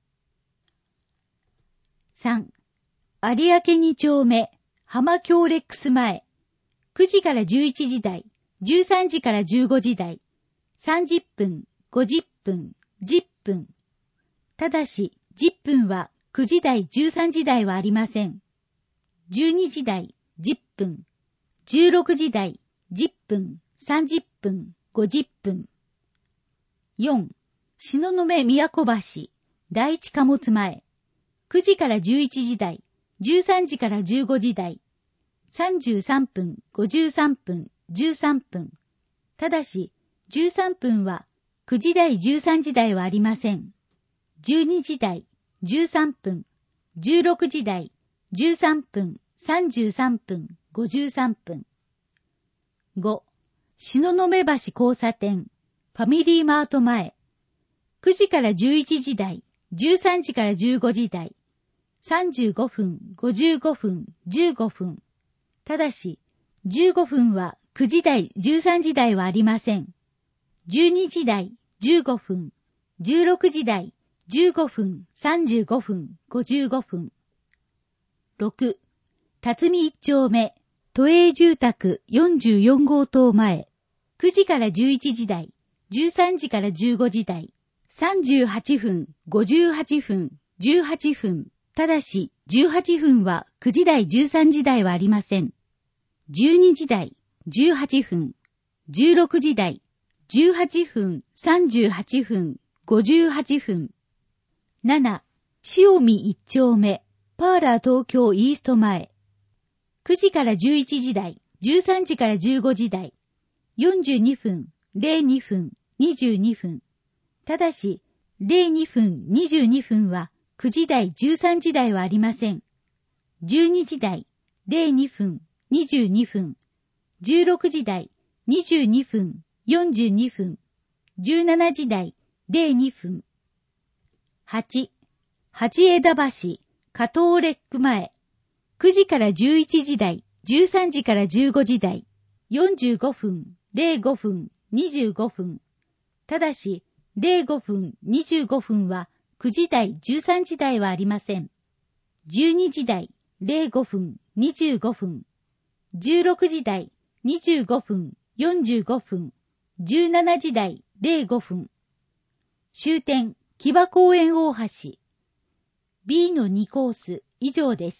さん、有明に丁目、浜京レックス前。くじからじゅういちじ台、じゅうさんじからじゅうごじ台。さんじゅっぷん、ごじゅっぷん、じゅっぷん。ただし、じゅっぷんはくじ台、じゅうさんじ台はありません。じゅうにじ台、じゅっぷん。じゅうろくじ台、じゅっぷん、さんじゅっぷん、ごじゅっぷん。よん、東雲都橋、第一貨物前。くじからじゅういちじ台、じゅうさんじからじゅうごじ台。さんじゅうさんぷん、ごじゅうさんぷん、じゅうさんぷん。ただし、じゅうさんぷんはくじ台、じゅうさんじ台はありません。じゅうにじ台、じゅうさんぷん、じゅうろくじ台、じゅうさんぷん、さんじゅうさんぷん、ごじゅうさんぷん。ご、東雲橋交差点、ファミリーマート前。くじからじゅういちじ台、じゅうさんじからじゅうごじ台。さんじゅうごふん、ごじゅうごふん、じゅうごふん。ただし、じゅうごふんはくじ台、じゅうさんじ台はありません。じゅうにじ台、じゅうごふん、じゅうろくじ台、じゅうごふん、さんじゅうごふん、ごじゅうごふん。ろく、辰巳一丁目、都営住宅よんじゅうよん号棟前。くじからじゅういちじ台、じゅうさんじからじゅうごじ台。さんじゅうはっぷん、ごじゅうはっぷん、じゅうはっぷん。ただし、じゅうはっぷんはくじ台、じゅうさんじ台はありません。じゅうにじ台、じゅうはっぷん、じゅうろくじ台、じゅうはっぷん、さんじゅうはっぷん、ごじゅうはっぷん。なな、塩見一丁目、パーラー東京イースト前。くじからじゅういちじ台、じゅうさんじからじゅうごじ台。よんじゅうにふん、ゼロにふん、にじゅうにふん。ただし、ゼロにふん、にじゅうにふんはくじ台、じゅうさんじ台はありません。じゅうにじ台、ゼロにふん、にじゅうにふん。じゅうろくじ台、にじゅうにふん、よんじゅうにふん。 じゅうしちじ台れいにふん。はち、八枝橋、加藤レック前。くじからじゅういちじ台、じゅうさんじからじゅうごじ台。よんじゅうごふん、れいごふん、にじゅうごふん。ただし、れいごふん、にじゅうごふんはくじ台、じゅうさんじ台はありません。じゅうにじ台、れいごふん、にじゅうごふん。じゅうろくじ台、にじゅうごふん、よんじゅうごふん。じゅうしちじ台、れいごふん。終点、木場公園大橋。ビー のにコース以上です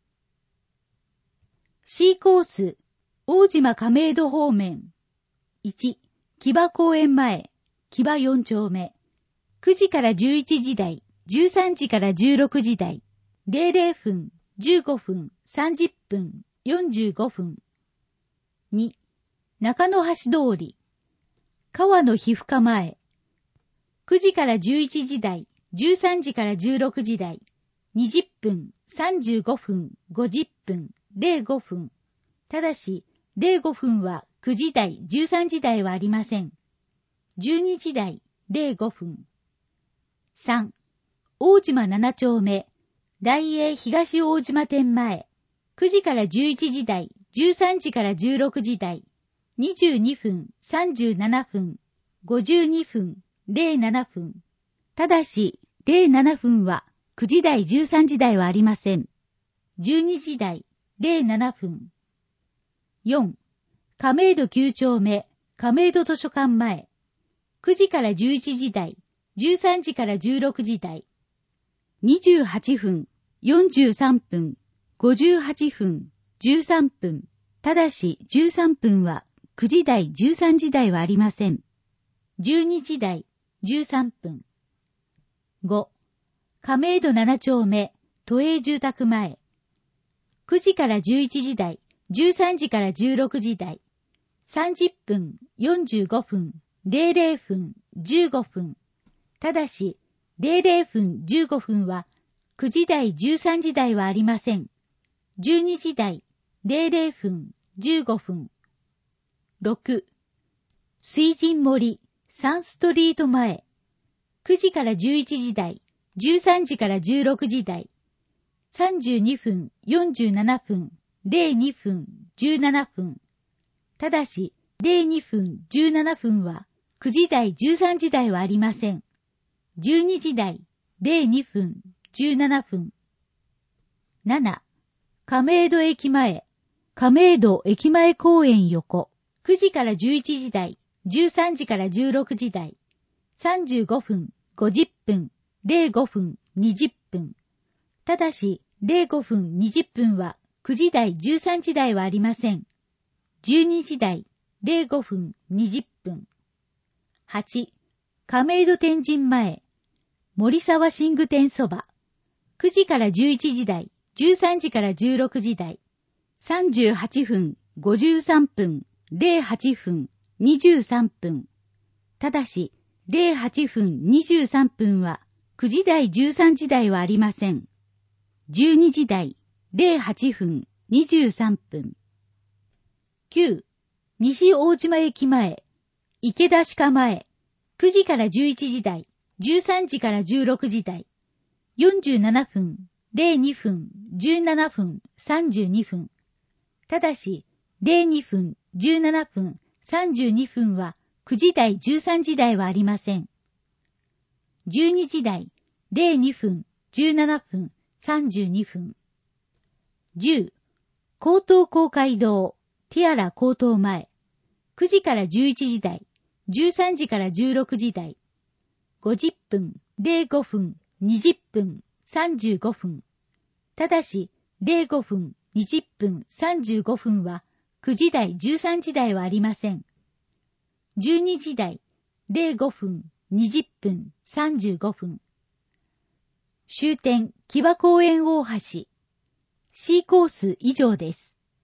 。C コース、大島亀戸方面。いち、木場公園前、木場よん丁目。くじからじゅういちじ台、じゅうさんじからじゅうろくじ台。れいじゅうふん、じゅうごふん、さんじゅっぷん、よんじゅうごふん。に、中野橋通り。川の皮膚科前。くじからじゅういちじ台、じゅうさんじからじゅうろくじ台。にじゅっぷん、さんじゅうごふん、ごじゅっぷん、れいごふん。ただし、れいごふんはくじ台、じゅうさんじ台はありません。じゅうにじ台、れいごふん。さん、大島なな丁目、大英東大島店前。くじからじゅういちじ台、じゅうさんじからじゅうろくじ台。にじゅうにふん、さんじゅうななふん、ごじゅうにふん、れいななふん。ただし、れいななふんはくじ台、じゅうさんじ台はありません。じゅうにじ台、れいななふん。よん、亀戸きゅう丁目、亀戸図書館前。くじからじゅういちじ台、じゅうさんじからじゅうろくじ台。にじゅうはちふん、よんじゅうさんぷん、ごじゅうはちふん、じゅうさんぷん。ただしじゅうさんぷんはくじ台、じゅうさんじ台はありません。じゅうにじ台、じゅうさんぷん。ご、亀戸なな丁目、都営住宅前。くじからじゅういちじ台、じゅうさんじからじゅうろくじ台。さんじゅっぷん、よんじゅうごふん、れいじゅうふん、じゅうごふん。ただし、れいじゅうふん、じゅうごふんはくじ台、じゅうさんじ台はありません。じゅうにじ台、れいじゅうふん、じゅうごふん。ろく、水神森、サンストリート前。くじからじゅういちじ台、じゅうさんじからじゅうろくじ台。さんじゅうにふん、よんじゅうななふん、れいにふん、じゅうななふん。ただし、れいにふん、じゅうななふんはくじ台、じゅうさんじ台はありません。じゅうにじ台、れいにふん、じゅうななふん。なな、亀戸駅前、亀戸駅前公園横。くじからじゅういちじ台、じゅうさんじからじゅうろくじ台。さんじゅうごふん、ごじゅっぷん、れいごふん、にじゅっぷん。ただし、れいごふん、にじゅっぷんはくじ台、じゅうさんじ台はありません。じゅうにじ台、れいごふん、にじゅっぷん。はち、亀戸天神前、森沢寝具店そば。くじからじゅういちじ台、じゅうさんじからじゅうろくじ台。さんじゅうはちふん、ごじゅうさんぷん、れいはちふん、にじゅうさんぷん。ただし、れいはちふん、にじゅうさんぷんはくじ台、じゅうさんじ台はありません。じゅうにじ台、れいはちふん、にじゅうさんぷん。きゅう、西大島駅前、池田鹿前。くじからじゅういちじ台、じゅうさんじからじゅうろくじ台。よんじゅうななふん、れいにふん、じゅうななふん、さんじゅうにふん。ただし、れいにふん、じゅうななふん、さんじゅうにふんはくじ台、じゅうさんじ台はありません。じゅうにじ台、れいにふん、じゅうななふん、さんじゅうにふん。じゅう、江東公会堂、ティアラ高等前。くじからじゅういちじ台、じゅうさんじからじゅうろくじ台。ごじゅっぷん、れいごふん、にじゅっぷん、さんじゅうごふん。ただし、れいごふん、にじゅっぷん、さんじゅうごふんはくじ台、じゅうさんじ台はありません。じゅうにじ台、れいごふん、にじゅっぷん、さんじゅうごふん。終点、木場公園大橋。C コース以上です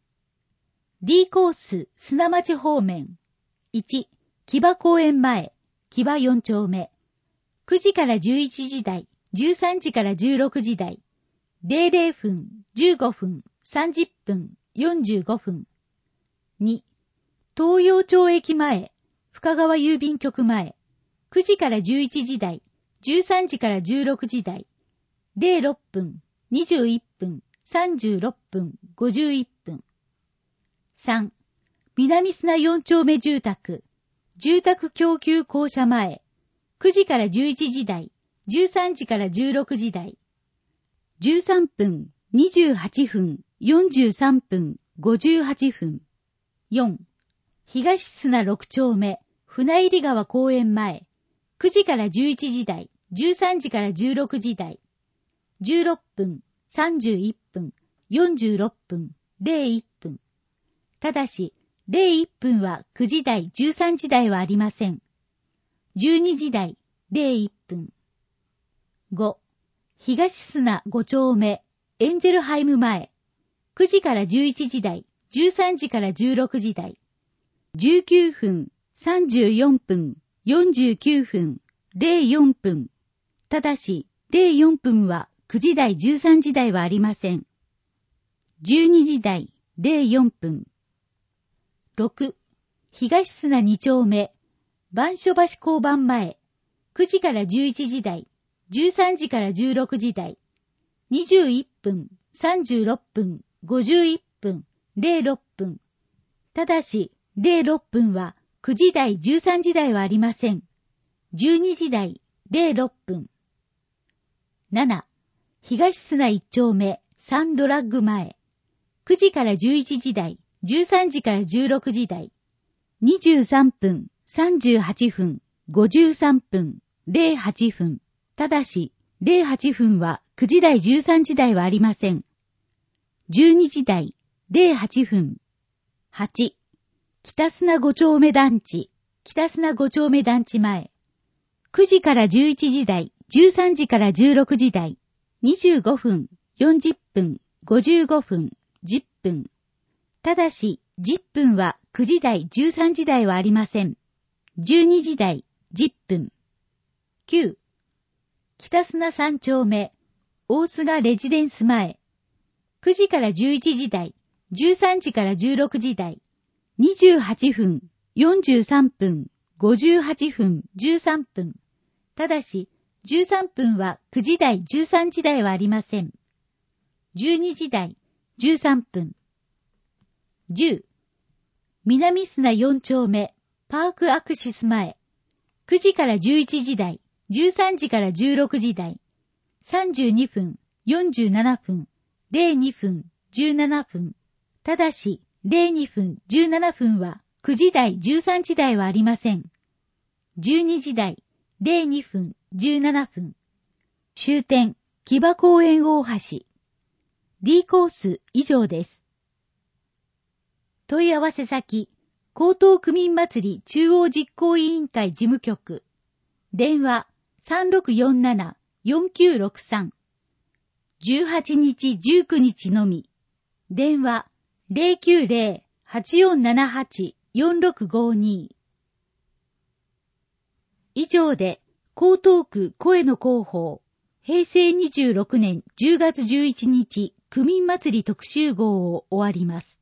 。D コース、砂町方面。いち、木場公園前、木場よん丁目。くじからじゅういちじ台、じゅうさんじからじゅうろくじ台。れいじゅうふん、じゅうごふん、さんじゅっぷん、よんじゅうごふん。に、東洋町駅前、深川郵便局前。 くじからじゅういちじ台、じゅうさんじからじゅうろくじ台、ゼロろっぷん、にじゅういっぷん、さんじゅうろっぷん、ごじゅういっぷん。さん、南砂よん丁目住宅、住宅供給公社前、くじからじゅういちじ台、じゅうさんじからじゅうろくじ台、じゅうさんぷん、にじゅうはっぷん、よんじゅうさんぷん、ごじゅうはっぷん。よん、東砂ろく丁目、船入川公園前、くじからじゅういちじ台、じゅうさんじからじゅうろくじ台、じゅうろっぷん、さんじゅういっぷん、よんじゅうろっぷん、ゼロいっぷん。ただし、ゼロいっぷんはくじ台、じゅうさんじ台はありません。じゅうにじ台、ゼロいっぷん。ご、東砂ご丁目、エンゼルハイム前、くじからじゅういちじ台、じゅうさんじからじゅうろくじ台、じゅうきゅうふん、さんじゅうよんぷん、よんじゅうきゅうふん、ゼロよんぷん。ただし、ゼロよんぷんはくじ台、じゅうさんじ台はありません。じゅうにじ台、ゼロよんぷん。ろく、東砂に丁目、番所橋交番前、くじからじゅういちじ台、じゅうさんじからじゅうろくじ台、にじゅういっぷん、さんじゅうろっぷん、ごじゅういっぷん、ゼロろっぷん。ただし、ゼロろっぷんはくじ台、じゅうさんじ台はありません。じゅうにじ台、ゼロろっぷん。なな、東砂いち丁目、サンドラッグ前、くじからじゅういちじ台、じゅうさんじからじゅうろくじ台、にじゅうさんぷん、さんじゅうはっぷん、ごじゅうさんぷん、ゼロはっぷん。ただし、ゼロはっぷんはくじ台、じゅうさんじ台はありません。じゅうにじ台、ゼロはっぷん。はち、北砂ご丁目団地、北砂ご丁目団地前、くじからじゅういちじ台、じゅうさんじからじゅうろくじ台、にじゅうごふん、よんじゅっぷん、ごじゅうごふん、じゅっぷん。ただし、じゅっぷんはくじ台、じゅうさんじ台はありません。じゅうにじ台、じゅっぷん。きゅう、北砂さん丁目、大菅レジデンス前、くじからじゅういちじ台、じゅうさんじからじゅうろくじ台、にじゅうはっぷん、よんじゅうさんぷん、ごじゅうはっぷん、じゅうさんぷん。ただし、じゅうさんぷんはくじ台、じゅうさんじ台はありません。じゅうにじ台、じゅうさんぷん。じゅう、南砂よん丁目、パークアクシス前、くじからじゅういちじ台、じゅうさんじからじゅうろくじ台、さんじゅうにふん、よんじゅうななふん、ゼロにふん、じゅうななふん。ただし、ゼロにふん、じゅうななふんはくじ台、じゅうさんじ台はありません。じゅうにじ台、ゼロにふん、じゅうななふん。終点、木場公園大橋。D コース以上です。問い合わせ先、江東区民祭り中央実行委員会事務局。電話 さんろくよんなな よんきゅうろくさん。じゅうはちにちじゅうくにちのみ。電話 ゼロきゅうゼロ はちよんななはち よんろくごに。以上で、江東区声の広報、へいせいにじゅうろくねんじゅうがつじゅういちにち区民祭り特集号を終わります。